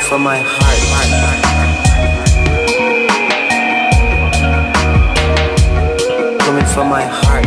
from my heart. Coming from my heart.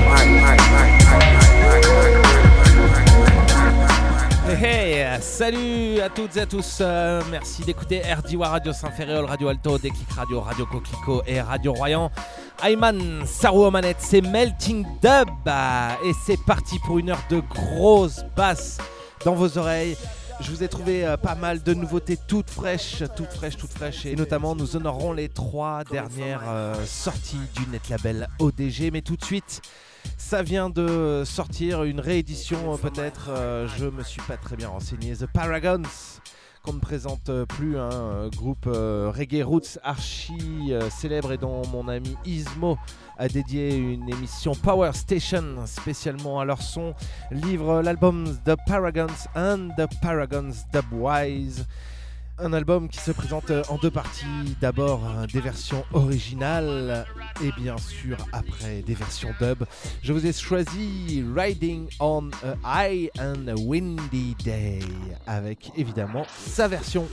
Hey, salut à toutes et à tous, merci d'écouter RDY Radio Saint-Ferréol, Radio Alto, Déclic Radio, Radio Coquelicot et Radio Royan. Ayman Sarou aux manettes, c'est Melting Dub et c'est parti pour une heure de grosses basses dans vos oreilles. Je vous ai trouvé pas mal de nouveautés toutes fraîches et notamment nous honorerons les 3 dernières sorties du net label ODG. Mais tout de suite, ça vient de sortir une réédition peut-être, je me suis pas très bien renseigné, The Paragons, qu'on ne présente plus, un groupe reggae roots archi célèbre et dont mon ami Ismo a dédié une émission Power Station spécialement à leur son, livre l'album The Paragons and The Paragons Dubwise. Un album qui se présente en 2 parties, d'abord des versions originales et bien sûr après des versions dub. Je vous ai choisi Riding on a High and a Windy Day avec évidemment sa version.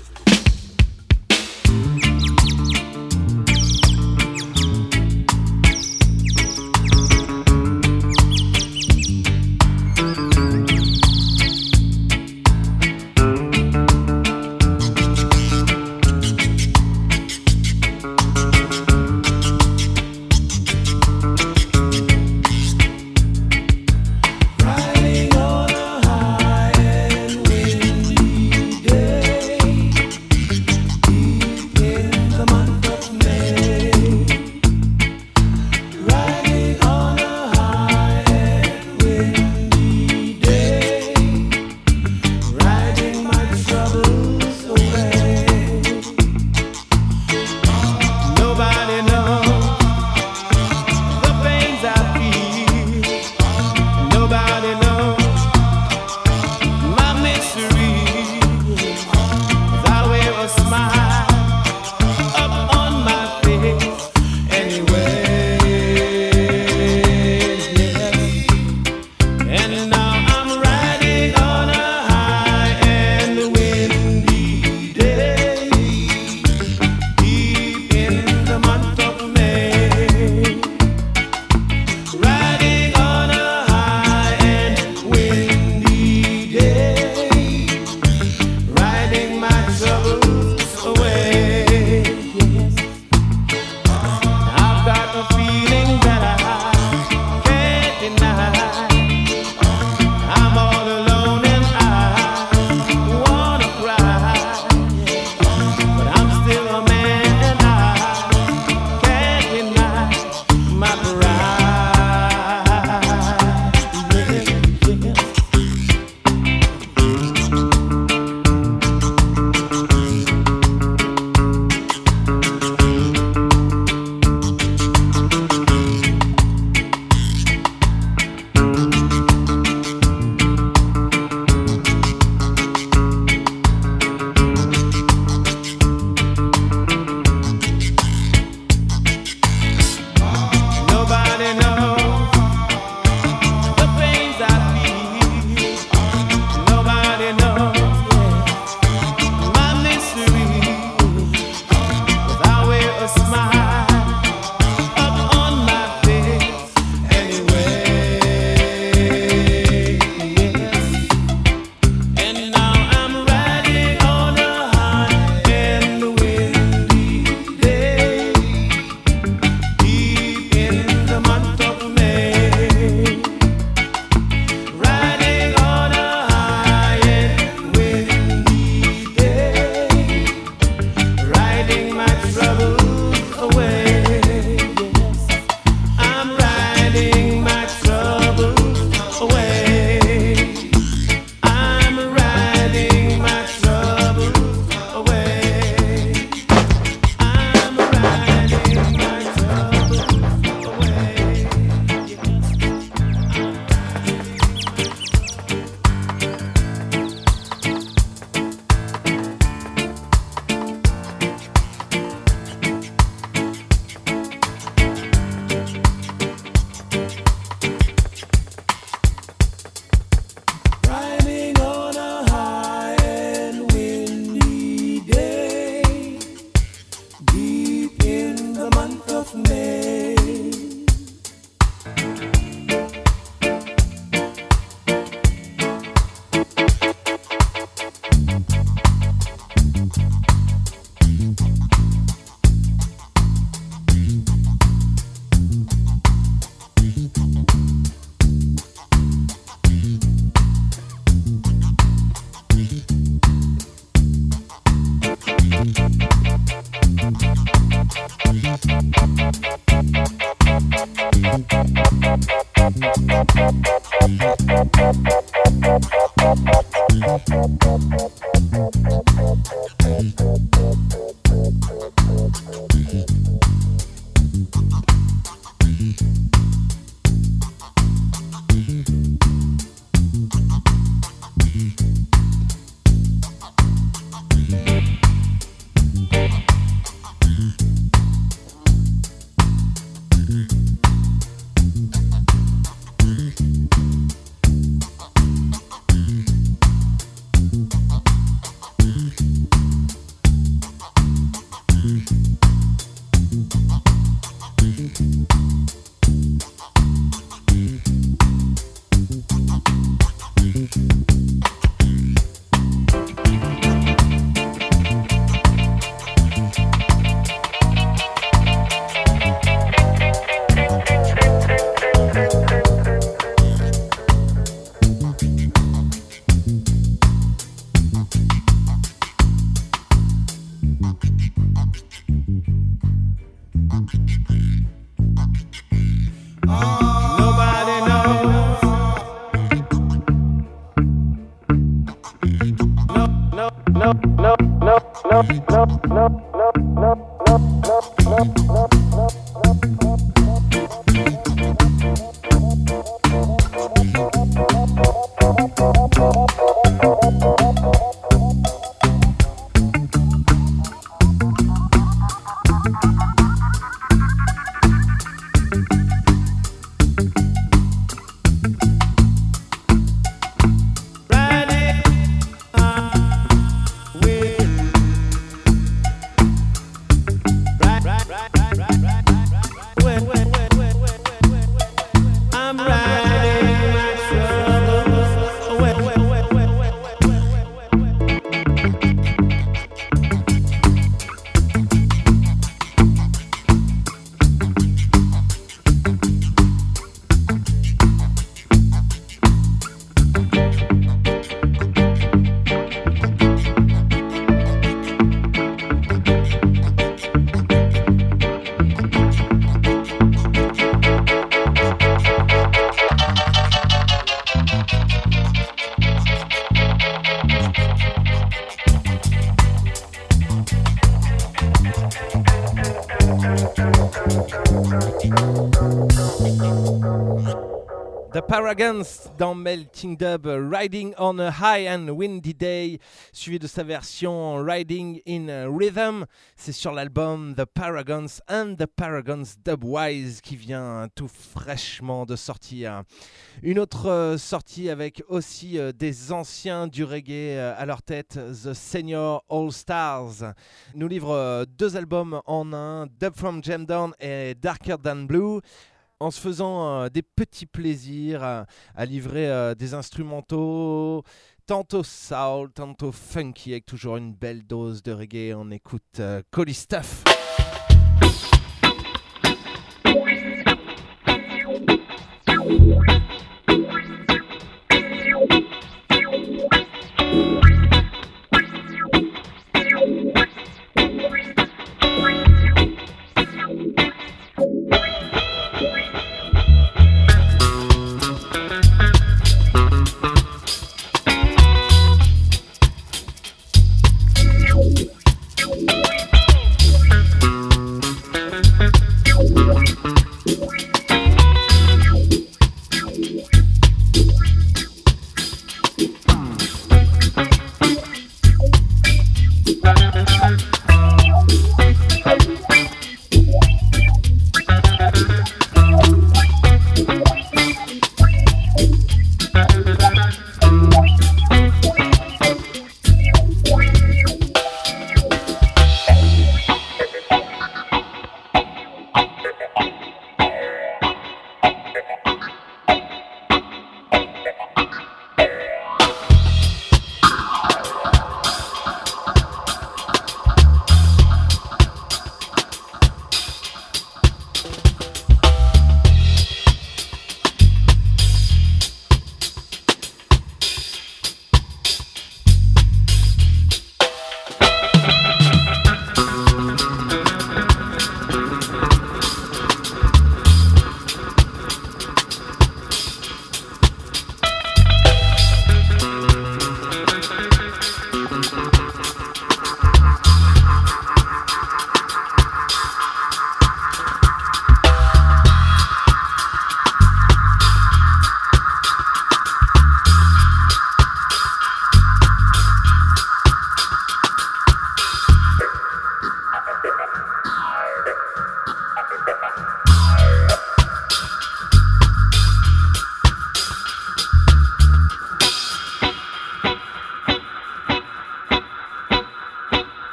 The Paragons dans Melting Dub, Riding on a High and Windy Day, suivi de sa version Riding in Rhythm. C'est sur l'album The Paragons and The Paragons Dubwise qui vient tout fraîchement de sortir. Une autre sortie avec aussi des anciens du reggae à leur tête, The Senior All Stars, nous livre deux albums en un, Dub from Jam Down et Darker Than Blue, en se faisant des petits plaisirs à livrer des instrumentaux, tantôt soul, tantôt funky, avec toujours une belle dose de reggae. On écoute Collie Stuff.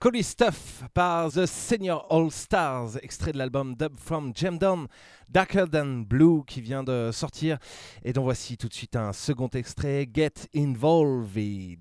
Collie Stuff par The Senior All Stars, extrait de l'album Dub from Jam Down, Darker Than Blue, qui vient de sortir. Et donc voici tout de suite un second extrait, Get Involved.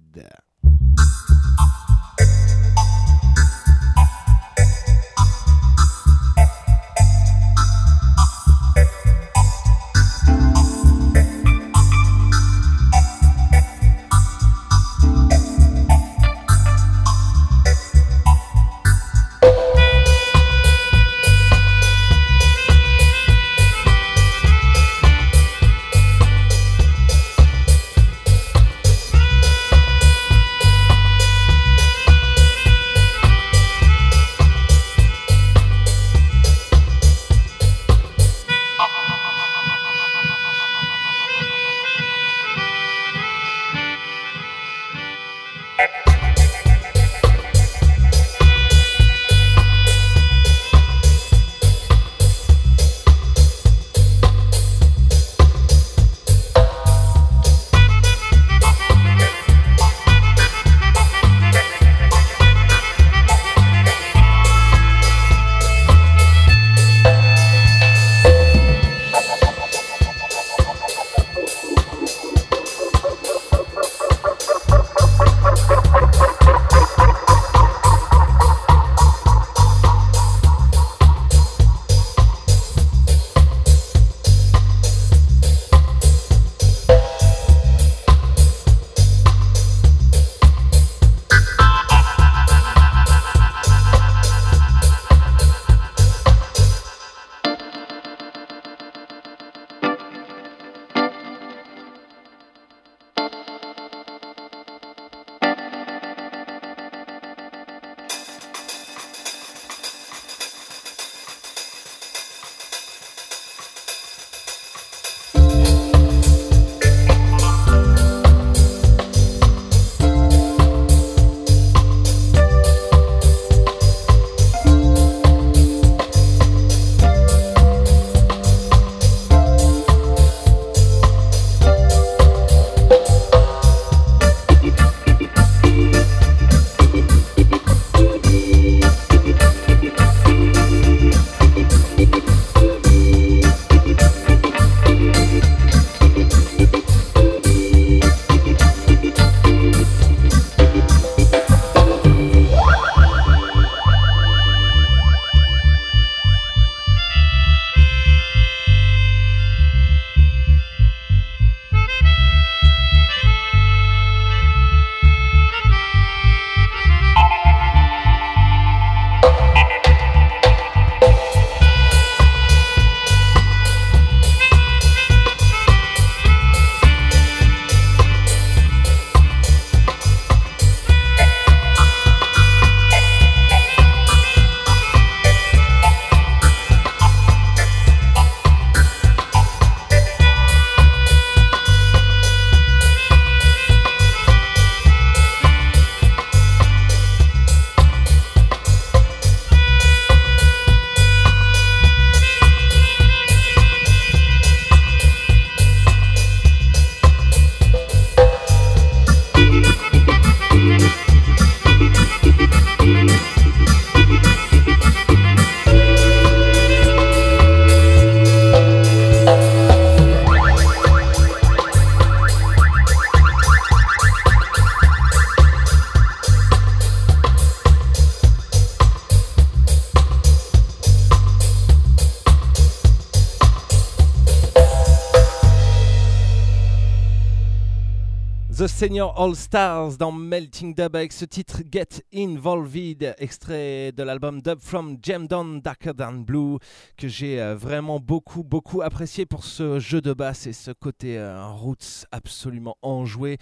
The Senior All Stars dans Melting Dub avec ce titre Get Involved, extrait de l'album Dub from Jam Down Darker Than Blue, que j'ai vraiment beaucoup apprécié pour ce jeu de basse et ce côté roots absolument enjoué.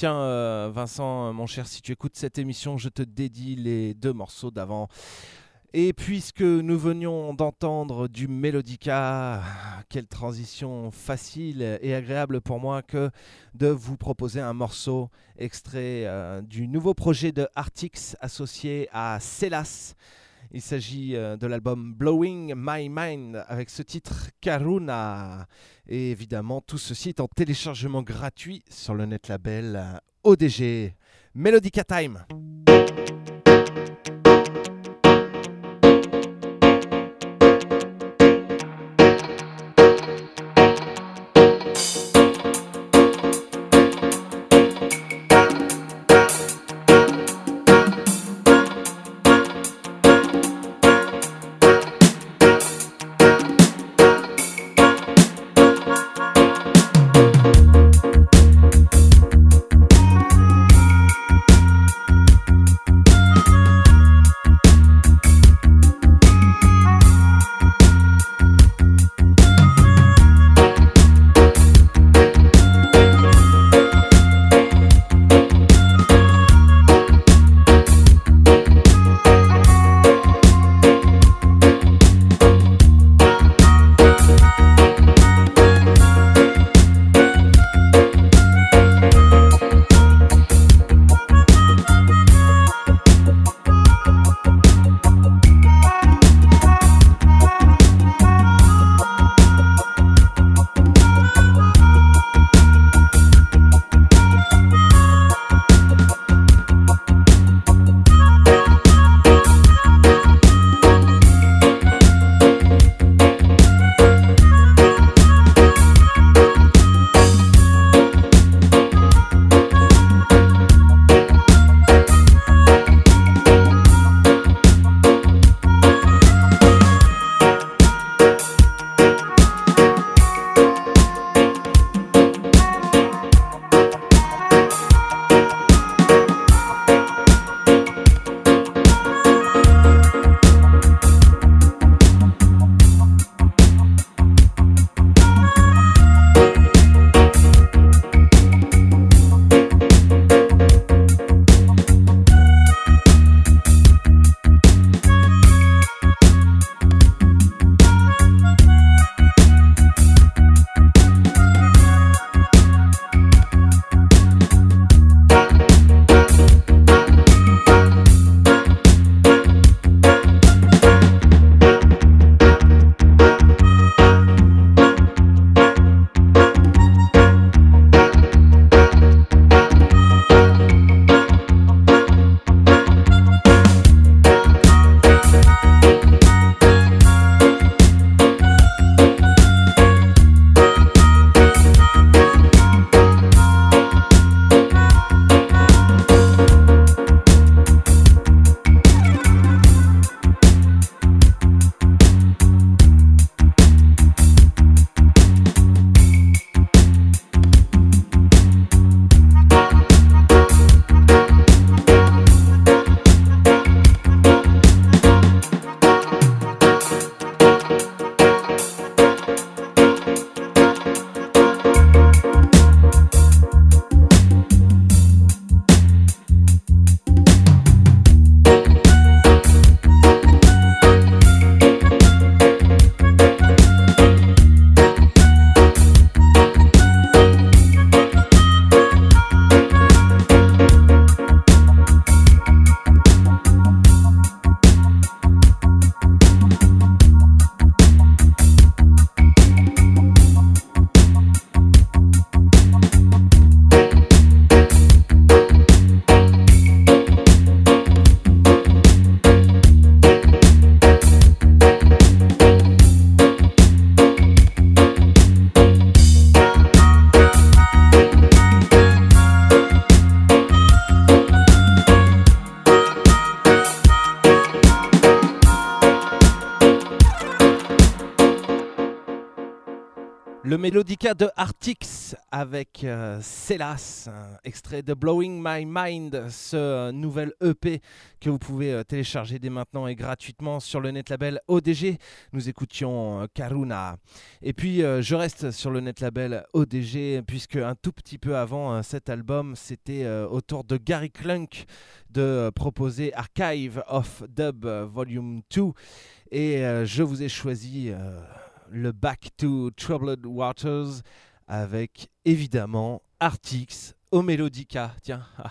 Tiens Vincent, mon cher, si tu écoutes cette émission, je te dédie les deux morceaux d'avant. Et puisque nous venions d'entendre du Melodica, quelle transition facile et agréable pour moi que de vous proposer un morceau extrait du nouveau projet de Artix associé à Celas. Il s'agit de l'album Blowing My Mind avec ce titre Karuna. Et évidemment, tout ceci est en téléchargement gratuit sur le net label ODG. Melodica Time. Le Melodica de Artix avec Célas, extrait de Blowing My Mind, ce nouvel EP que vous pouvez télécharger dès maintenant et gratuitement sur le net label ODG. Nous écoutions Karuna. Et puis je reste sur le net label ODG puisque un tout petit peu avant cet album, c'était au tour de Gary Klunk de proposer Archive of Dub Volume 2 et je vous ai choisi le Back to Troubled Waters avec évidemment Artix au Melodica. Tiens. Ah.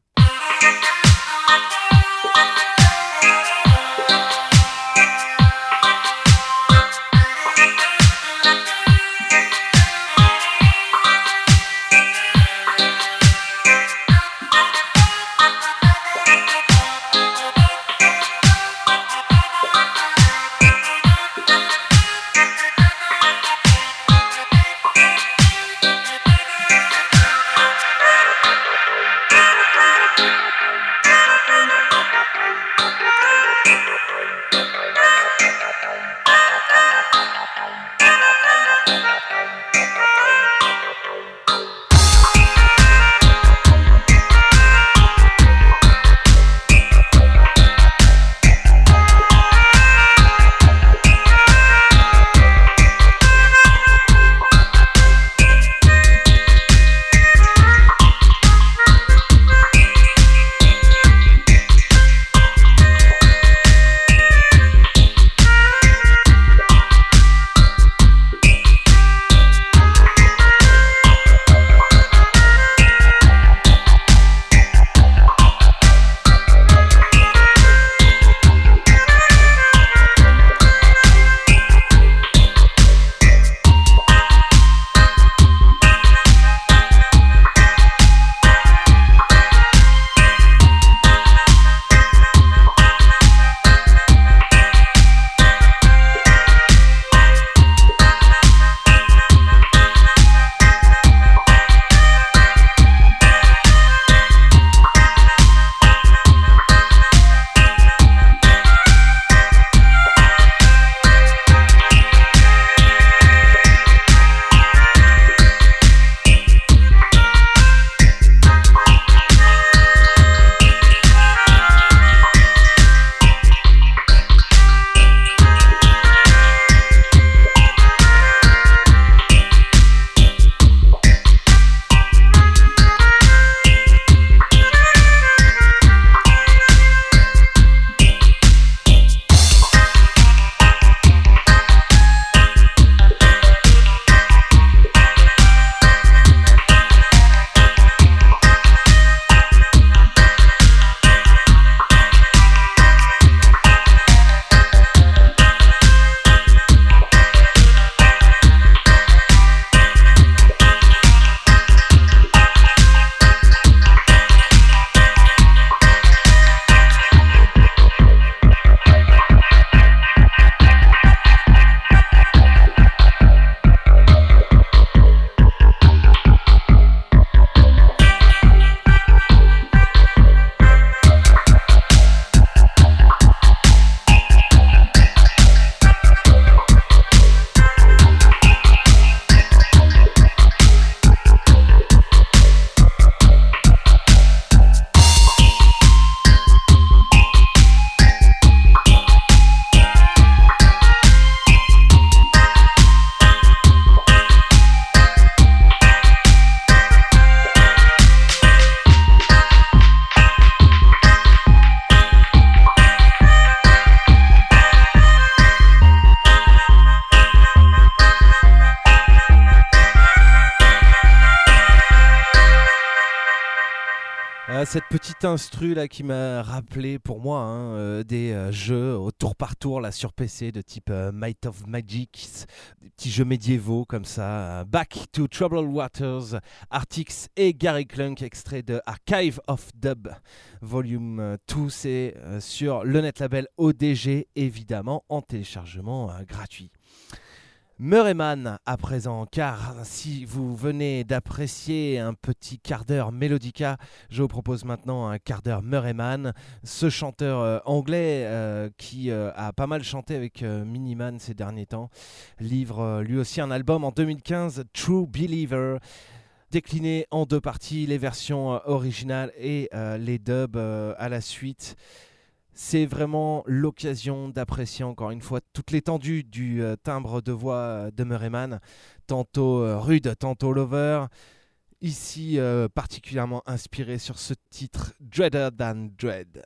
Cette petite instru là qui m'a rappelé pour moi des jeux au tour par tour là sur PC de type Might of Magic, des petits jeux médiévaux comme ça. Back to Troubled Waters, Artix et Gary Klunk, extrait de Archive of Dub Volume 2, c'est sur le net label ODG évidemment en téléchargement gratuit. Murray Mann à présent, car si vous venez d'apprécier un petit quart d'heure Melodica, je vous propose maintenant un quart d'heure Murray Mann, ce chanteur anglais qui a pas mal chanté avec Miniman ces derniers temps, livre lui aussi un album en 2015, True Believer, décliné en deux parties, les versions originales et les dubs à la suite. C'est vraiment l'occasion d'apprécier encore une fois toute l'étendue du timbre de voix de Murray Mann, tantôt rude, tantôt lover. Ici, particulièrement inspiré sur ce titre Dreader Than Dread.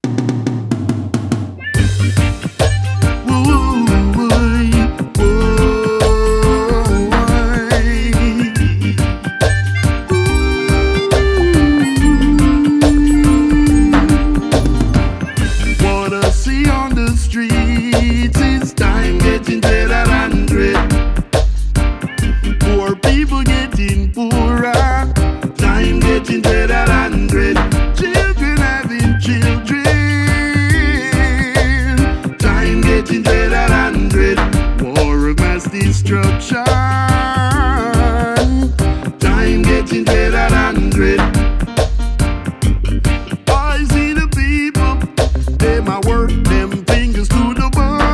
Poor people getting poorer, time getting dreader than dread. Children having children, time getting dreader than dread. War of mass destruction, time getting dreader than dread. I see the people, they might work them fingers to the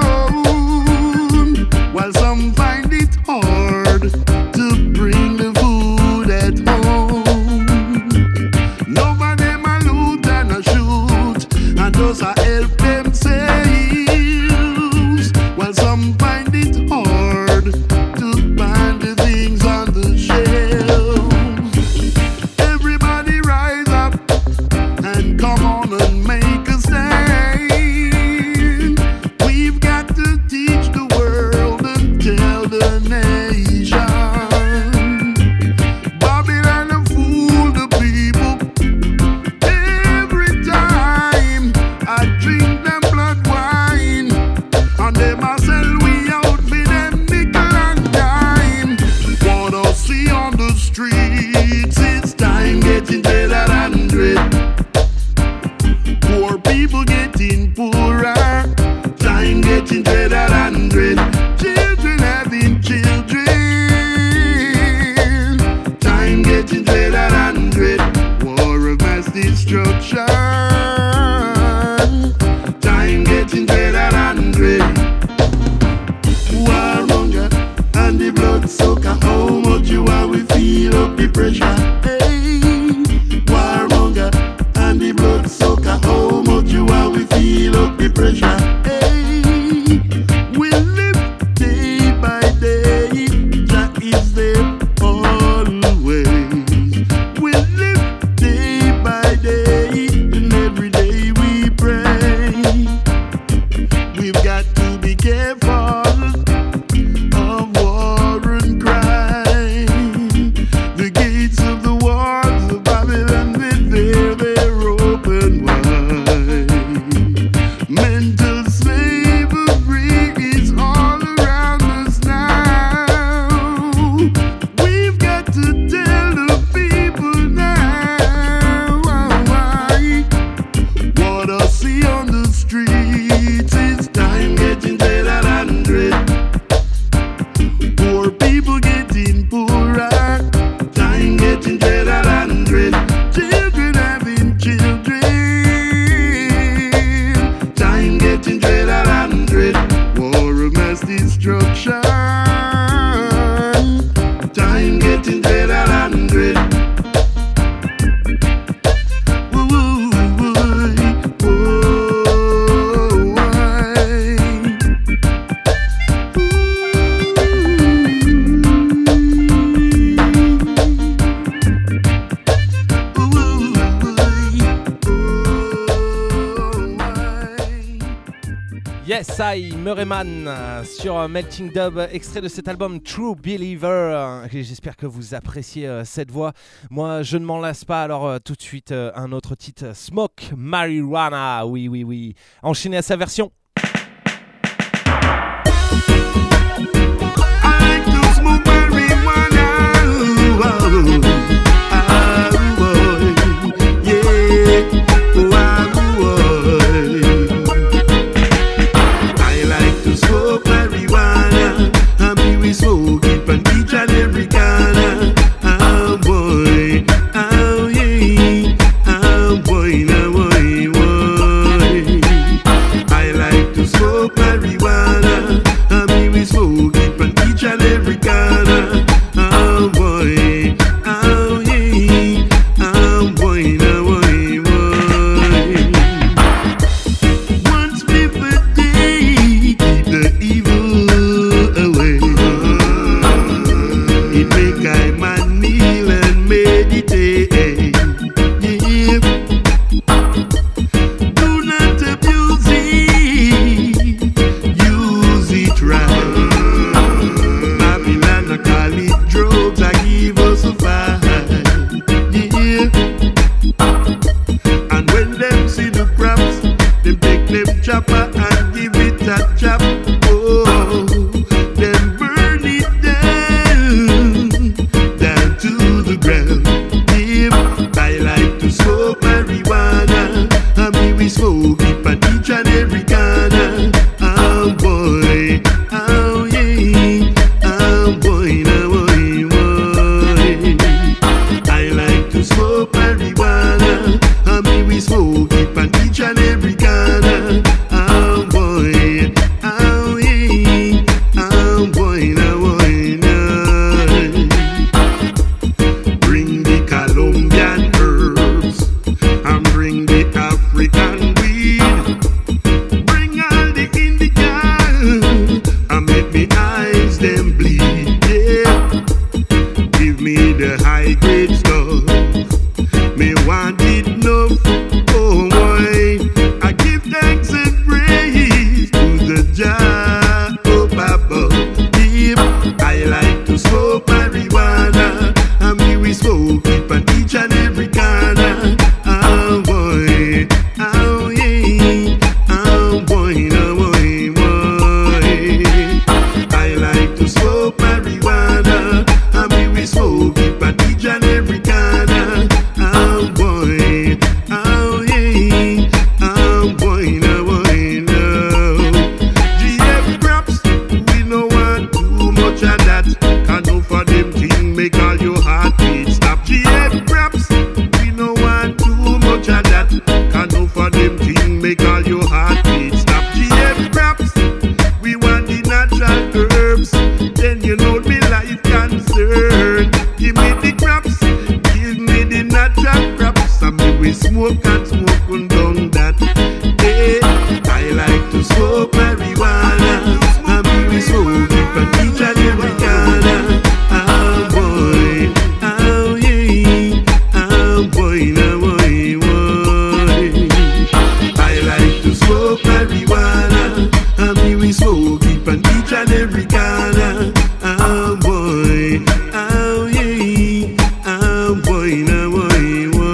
bone, while some find it hard to bring the food at home. Nobody a loot and a shoot, and those I help themselves, while some find it hard to find the things on the shelf. Everybody rise up and come on and make a stand. We've got to teach the world and tell the nation. Babylon a fool the people. Every time I drink them blood wine, and they must sell we out for them nickel and dime. What I see on the streets, it's time getting dreader than dread. Poor people getting poorer, time getting dreader than dread. Children having children, time getting dreader than dread. War of mass destruction, time getting dreader than dread. Warmonger and the blood sucker, how much you are we feel up the pressure. Hey, warmonger and the blood sucker, how much you are we feel up the pressure. Hey, we live day by day, Jah is there always. We live day by day, and every day we pray. We've got to be careful of war and crime. The gates of the walls of Babylon, they're open wide. Mental slavery is all around us now. We've got to tell the people now. What I see on the streets is time getting dreader than dread. Poor people getting poorer, time getting dreader than dread. Children having children, time getting dreader than dread. War of mass destruction, time getting dreader than dread. Yes, I, Murray Mann sur Melting Dub, extrait de cet album True Believer. J'espère que vous appréciez cette voix. Moi, je ne m'en lasse pas, alors tout de suite, un autre titre, Smoke Marijuana. Oui, oui, oui. Enchaîné à sa version. Smoke marijuana, and we smoke smoke it on each and every corner. Oh boy, oh yeah, oh boy, oh boy, no. Bring the Colombian herbs and bring the African weed. Bring all the indica and make me eyes them bleed. Yeah, give me the high grade stuff. Me want it enough. Oh boy, I give thanks and praise to the Jah up above. Yep, I like to smoke marijuana, and me we smoke it on each and every corner. Oh boy, oh yeah, oh boy, oh boy, boy. I like to smoke marijuana, and me we smoke it on each and every corner. Oh boy, oh yeah, oh boy, no boy, no. GM crops, we no want too much of that. Can't no for them thing make all your heartbeat stop. GM crops, we no want too much of that. Can't no for them thing make all your heartbeat stop. GM crops, we want the natural herbs. Then you know me life concern. Give me the crops, give me the natural crops, and me we smoke and smoke and down that. Hey, I like to smoke marijuana, and me we smoke it from each and every corner. Oh boy, oh yeah, oh boy, no boy, boy. I like to smoke marijuana, and me we smoke it from each and every corner. Oh boy, oh yeah, oh boy, no boy, boy.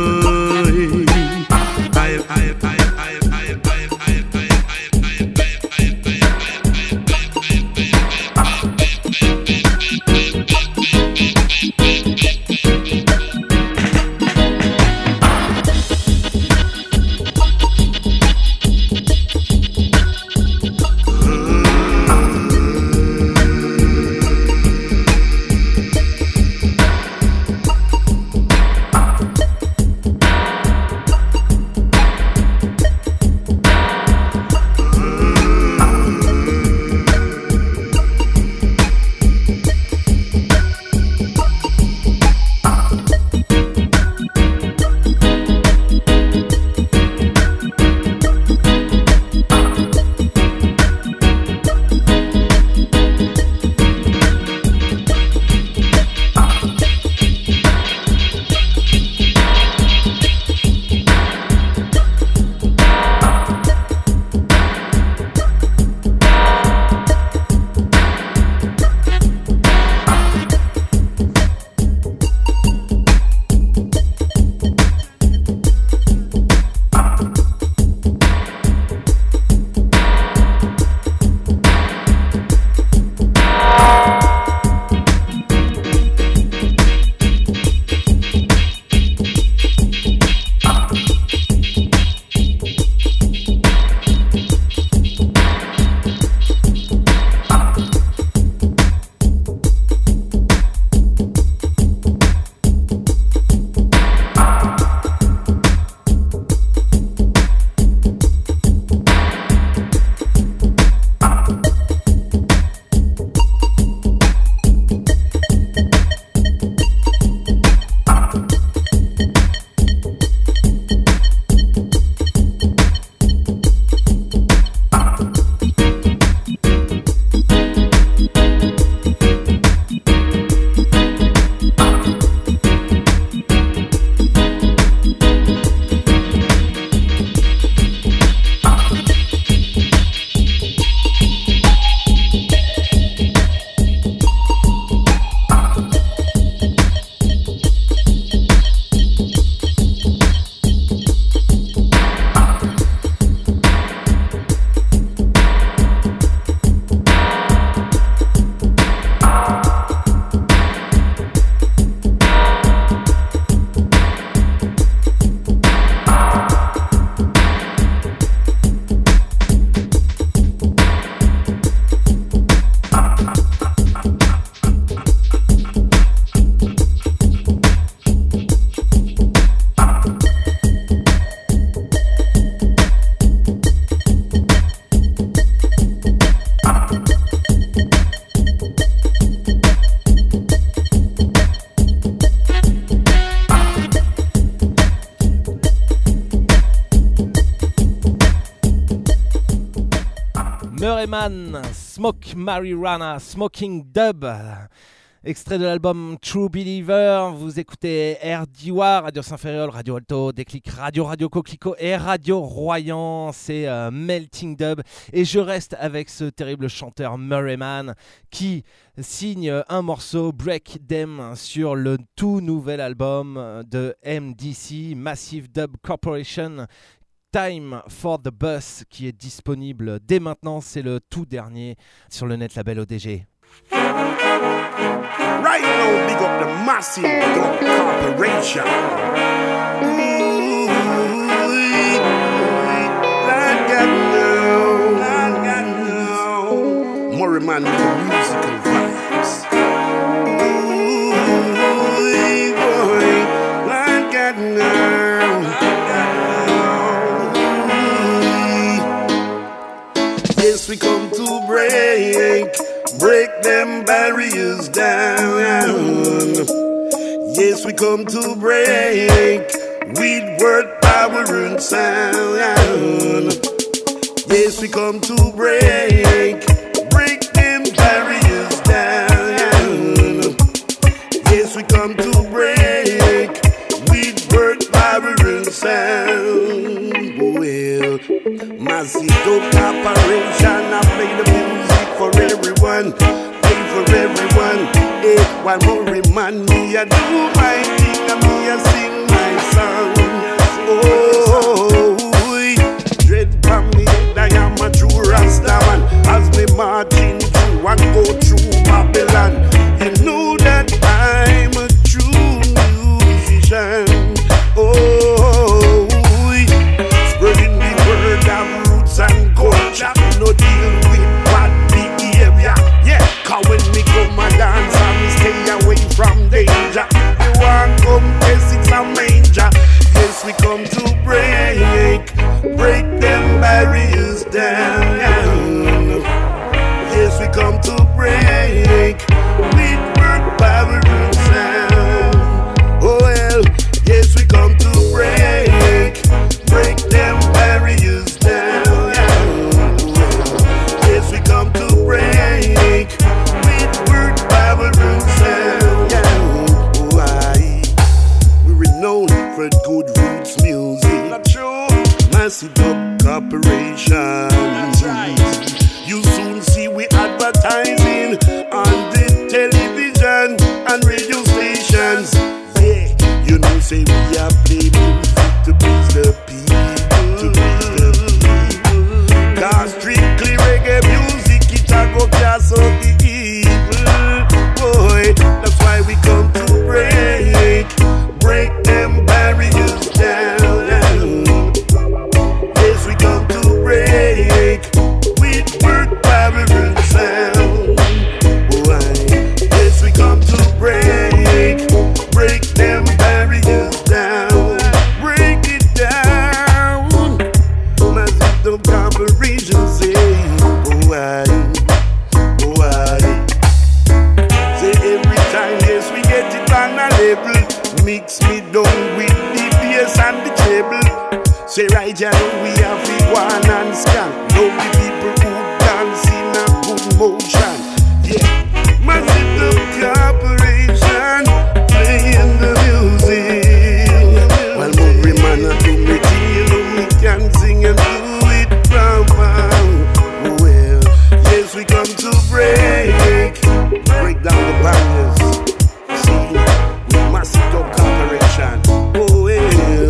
Murrayman, Smoke Marijuana, Smoking Dub, extrait de l'album True Believer. Vous écoutez RDIWA, Radio Saint-Ferréol, Radio Alto, Déclic Radio, Radio Coquelicot et Radio Royan. C'est Melting Dub. Et je reste avec ce terrible chanteur Murrayman qui signe un morceau Break Them sur le tout nouvel album de MDC, Massive Dub Corporation, Time for the Bus, qui est disponible dès maintenant. C'est le tout dernier sur le net label ODG. Right now, big up the Massive Dub Corporation. Murrayman with the musical vibes. Yes, we come to break them barriers down. Yes, we come to break with word, power and sound. Yes, we come to break them barriers down. Yes, we come to break with word, power and sound. Well, Massive Dub Corporation, I play the music for everyone, play for everyone. Hey, while Murrayman, me I do my thing and me I sing my song. Oh, dread from me, I am a true Rastaman. As me marching through and go through Babylon, you know that I'm a true musician. Oh, spreading the word of roots and culture, no deal with bad behavior. Yeah, cause when me come a dance, I stay away from danger. You want come test it's a manger. Yes, we come to break them barriers down. Yes, we come to break with word, power and sound. Oh well, yes, we come to break them barriers down. Yes, we come to break with word, power and sound. Why? We're renowned for good roots music. Not true. Massive Dub Corporation. That's right. You soon see we advertising on the television and radio stations. Yeah, you know say we are play music to please the people, to please the people. Cause strictly reggae music, it a go cast out the evil. Boy, that's why we come to break them barriers down. Yes, we come to break with word, power and sound. Yes, we come to break them barriers down. Break it down. Massive Dub Corporation say, why? Say every time, yes, we get it on a label. Mix me down with the bass and the treble. Say right here, we have to go on and scan. Love the people who dance in a good motion. Yeah, Massive Dub Corporation playing the music. While Murrayman I do me thing, you know me can sing and do it proper. Well, yes, we come to break down the barriers. See, with Massive Dub Corporation. Oh well.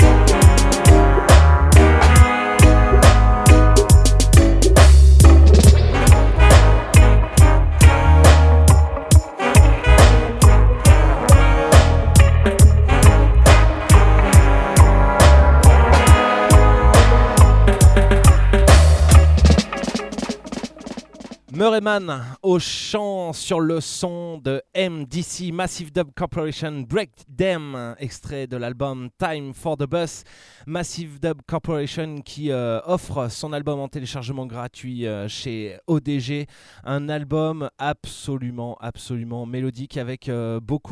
Murrayman au chant sur le son de MDC, Massive Dub Corporation, Break Them, extrait de l'album Time for the Bus. Massive Dub Corporation qui offre son album en téléchargement gratuit chez ODG. Un album absolument mélodique avec beaucoup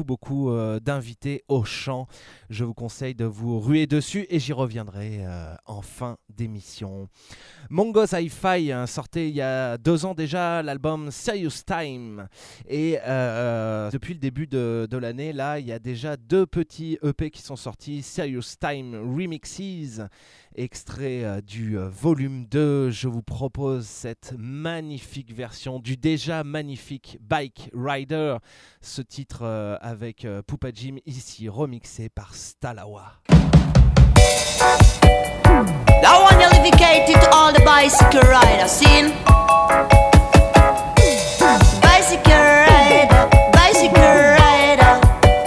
d'invités au chant. Je vous conseille de vous ruer dessus et j'y reviendrai en fin d'émission. Mongo's Hi-Fi sortait il y a 2 ans déjà l'album Serious Time. Et depuis le début de l'année, là, il y a déjà 2 petits EP qui sont sortis. Serious Time Remixes, extrait du volume 2. Je vous propose cette magnifique version du déjà magnifique Bike Rider. Ce titre avec Poupa Jim, ici remixé par Stalawa. I want to dedicate it to all the bicycle riders, seen? Bicycle rider, bicycle rider.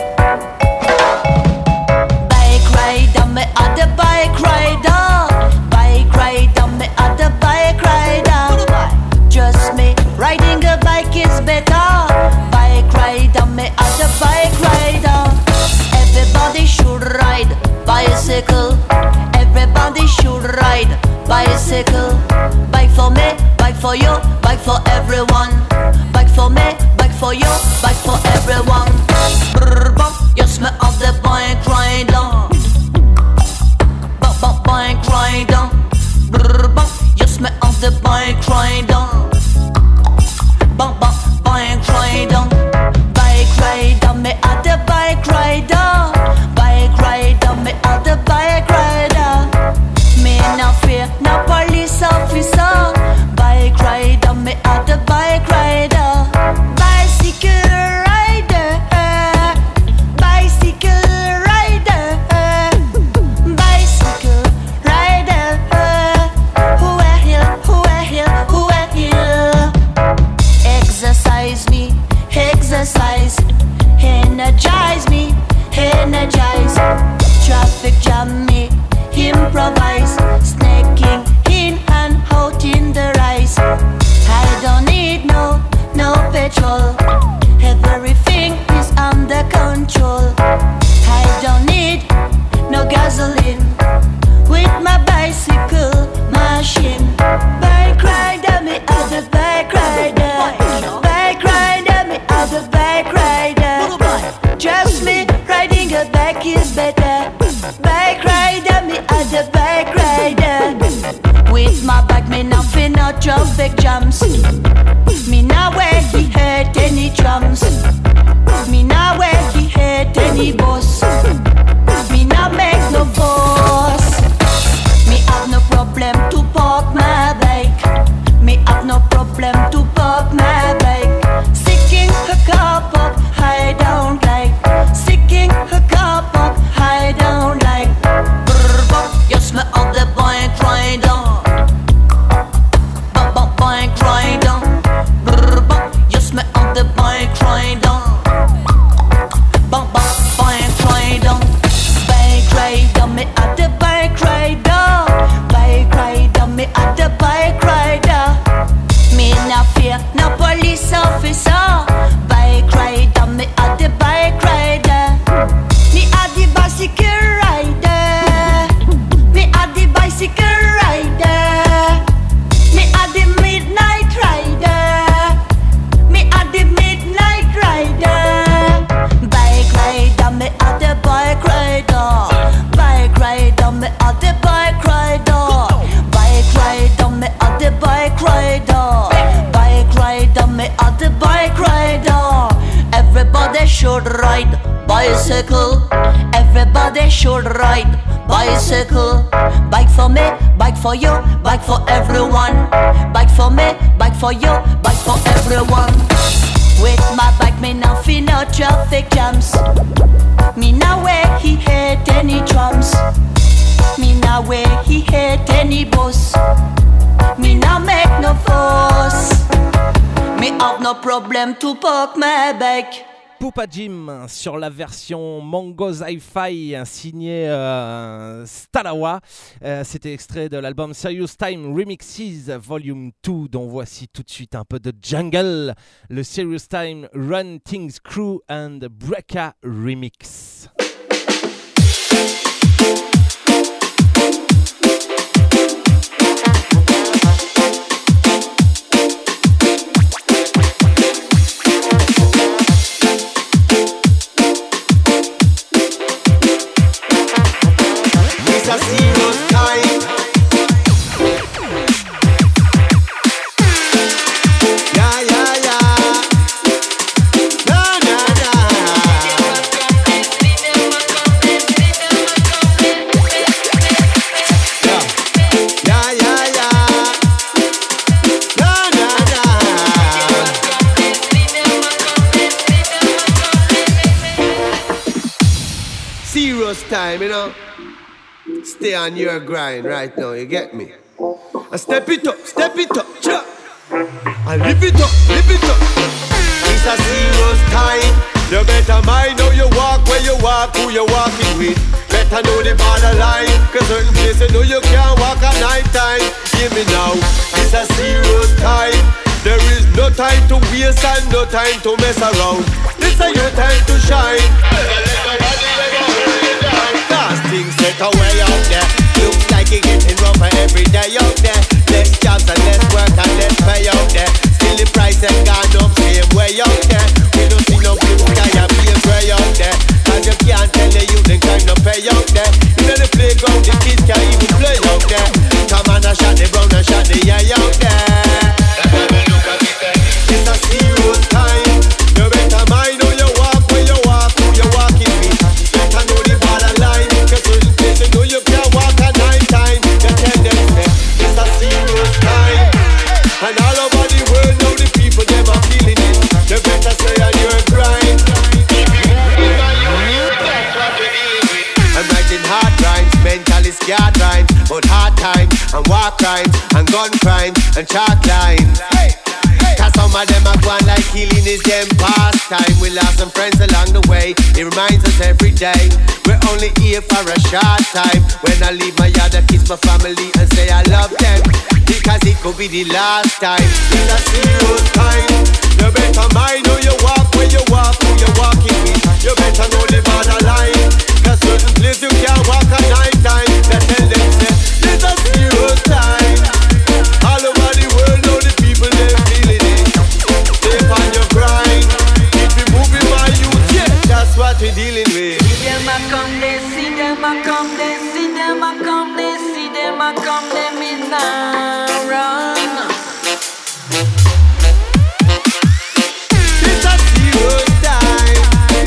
Bike rider, me at the bike rider. Bike rider, me at the bike rider. Just me, riding a bike is better. Bike rider, me at the bike rider. Everybody should ride bicycle. Everybody should ride bicycle. Bike for me, bike for you, bike for everyone. Bike for me, bike for you, bike for everyone. Brr, bump, yes, me of the bike rider. Bump, bump, bike rider. Brr, bump, yes, me of the bike rider. Bump, bump, bike rider. Bike rider, me at the bike rider. Bike rider, me at the bike rider. Me no fear, no police officer. Bike rider, me at the bike rider. Bicycle rider, bicycle rider, bicycle rider. Who are here, who are here, who are here? Exercise me, exercise. Energize me, energize. Traffic jam me, improvise. Snaking in and out in the rise. I don't need no petrol. Everything is under control. I don't need no gasoline. With my bicycle machine. Bike rider, me at the bike rider. Bike rider, me at the bike rider. Just me riding a bike is better. Bike rider, me at the bike rider. With my bike, me not feel no traffic jams. Me not where he hurt any drums. Me not where he hurt any boss. Me not make no fuss. Me have no problem to park my bike. Me have no problem to park my bike. Sticking a car park, I don't like. Sticking a car park, I don't like. Brr, yes, me on the bike rider. Bike rider. Brr, yes, me on the bike rider. Bike rider. Bike rider, me at the bike rider. Bike rider, me at the bike rider. Me no fear, no police officer. Bike rider, me at the bike rider. Me at the bicycle rider. Me at the bicycle rider. Me at the midnight rider. Me at the midnight rider. Bike rider, me at the bike rider. Bike rider, me at the bike rider. Bike rider, me at the bike rider. Bike rider, me at the bike rider. Everybody should ride bicycle. Everybody should ride bicycle. Bike for me, bike for you, bike for everyone. Bike for me, bike for you, bike for everyone. With my bike, me now feel no traffic jams. Me now where he hate any drums. Me now where he hate any boss. Me now make no fuss. Me have no problem to park my bike. Poupa Jim sur la version Mongo's Hi-Fi signée Stalawa. C'était extrait de l'album Serious Time Remixes Volume 2, dont voici tout de suite un peu de jungle. Le Serious Time Run Things Crew and Breaka Remix. It's a serious time. time, you know. Stay on your grind right now, you get me? And step it up, cha. And live it up. It's a serious time. You better mind how you walk, where you walk, who you walking with. Better know the borderline, cause certain places you know you can't walk at night time. Hear me now, it's a serious time. There is no time to waste and no time to mess around. It's a your time to shine. Cause things set away out there. Looks like you're getting rougher every day out there. Less jobs and less work and less pay out there. Still the price has gone up same way out there. We don't see no blue sky and be grey out there. Cause you can't tell the youth them time to pay out there. You know the playground the kids can't even play out there. Come on and shot the brown and shot the yay out there. It's a serious time. You better mind how you walk, where you walk, who you walking with. Better know the borderline, cause certain places you know you can't walk at night time. You tell them that it's a serious time. And all over the world now the people them are feeling it. You better stay on your grind. I'm writing hard rhymes, mentally scared rhymes, but hard times and war crimes and gun crimes and chalk lines. Cause some of them are going like killing is them pastime. We lost some friends along the way, it reminds us every day we're only here for a short time. When I leave my yard I kiss my family and say I love them, because it could be the last time. It's a serious time. You better mind how you walk, where you walk, who you walking with. You better know the borderline, cause certain places you can't walk at night time. They tell them say it's a serious time. All over the world now the people they feeling it. Stay on your grind. Keep it moving my youth, yeah, that's what we're dealing with. See them a come, they see them a come, they see them a come, they see them a come, them is now run. It's a serious time.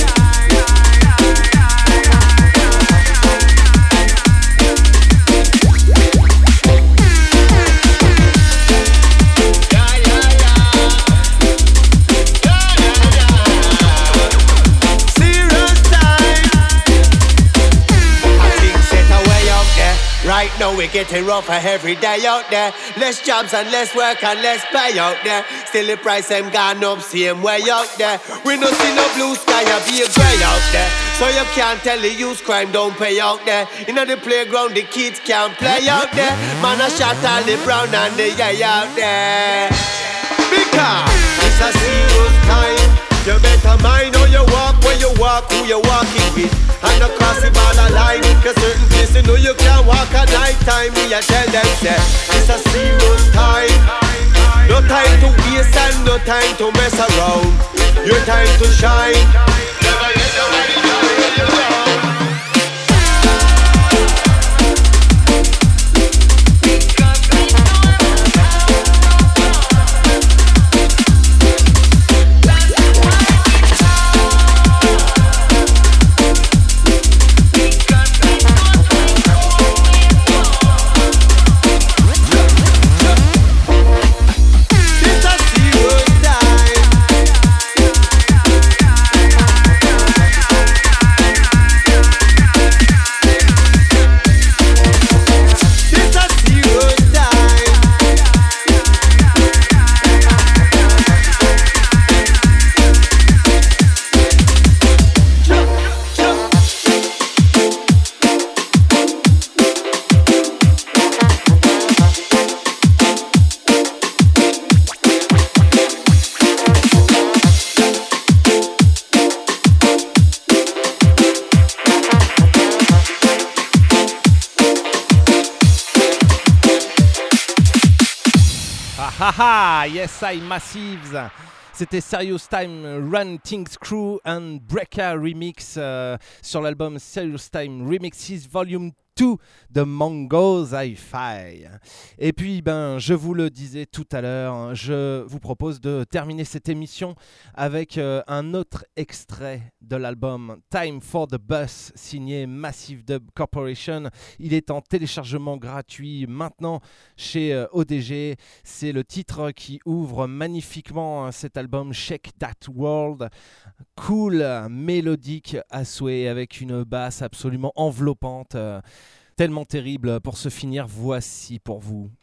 Right now we're getting rougher every day out there. Less jobs and less work and less pay out there. Still the price them gone up same way out there. We no see no blue sky or be a grey out there. So you can't tell the youth crime don't pay out there. In the playground the kids can't play out there. Man a shot all the brown and the yay out there. Because it's a serious time. You better mind how you walk, where you walk, who you walking with. And across the borderline, cause certain places you know you can't walk at night time. Me I tell them that it's a serious time. No time to waste and no time to mess around. Your time to shine. Never let nobody tell you wrong. Haha, yes I Massives. C'était Serious Time, Run Things Crew and Breaker Remix sur l'album Serious Time Remixes Volume To the Mongols Hi-Fi. Et puis, je vous le disais tout à l'heure, je vous propose de terminer cette émission avec un autre extrait de l'album Time for the Bus, signé Massive Dub Corporation. Il est en téléchargement gratuit maintenant chez ODG. C'est le titre qui ouvre magnifiquement cet album, Shake That World. Cool, mélodique à souhait, avec une basse absolument enveloppante. Tellement terrible. Pour se finir, voici pour vous.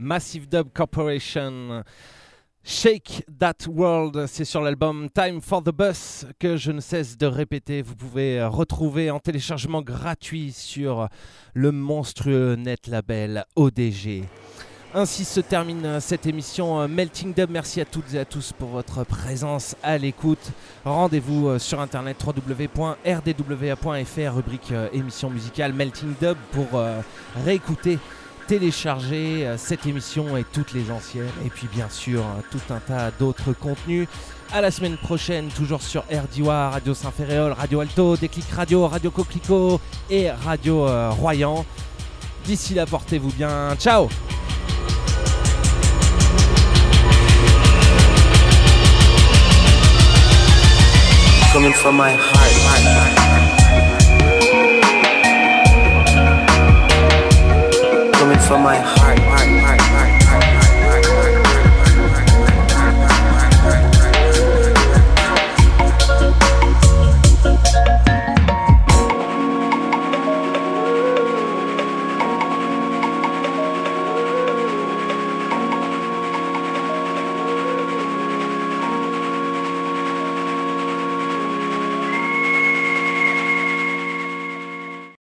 Massive Dub Corporation. Shake That World, c'est sur l'album Time for the Bus que je ne cesse de répéter. Vous pouvez retrouver en téléchargement gratuit sur le monstrueux net label ODG. Ainsi se termine cette émission Melting Dub. Merci à toutes et à tous pour votre présence à l'écoute. Rendez-vous sur internet www.rdwa.fr, rubrique émission musicale Melting Dub pour réécouter, télécharger cette émission et toutes les anciennes. Et puis bien sûr, tout un tas d'autres contenus. À la semaine prochaine, toujours sur RDwa, Radio Saint-Ferréol, Radio Alto, Déclic Radio, Radio Coquelicot et Radio Royan. D'ici là, portez-vous bien. Ciao! Coming from my heart. Coming from my heart.